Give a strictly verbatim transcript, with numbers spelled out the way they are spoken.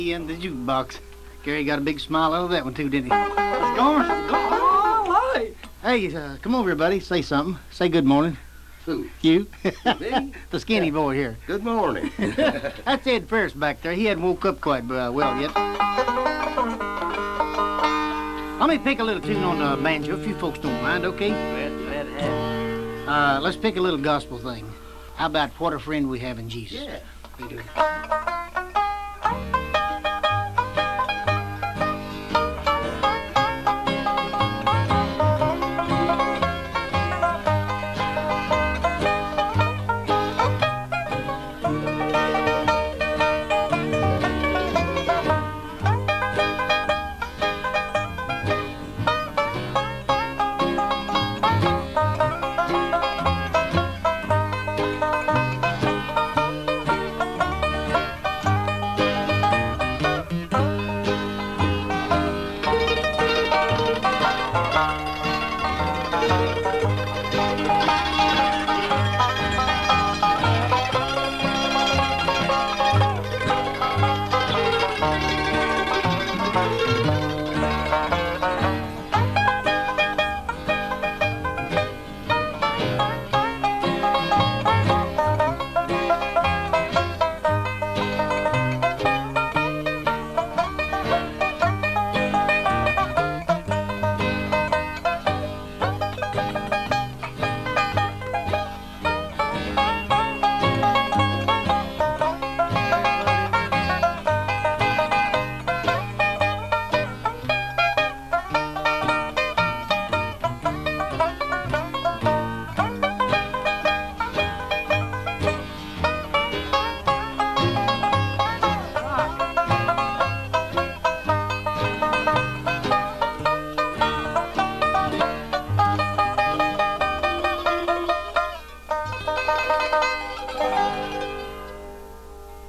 In the jukebox. Gary got a big smile out of that one too, didn't he? It's going, it's going all right. Hey, uh, come over here, buddy. Say something. Say good morning. Who? You. Me? The skinny boy here. Good morning. That's Ed Ferris back there. He hadn't woke up quite uh, well yet. Let me pick a little tune on the banjo, if you folks don't mind, okay? Uh, let's pick a little gospel thing. How about What a Friend We Have in Jesus? Yeah. We do.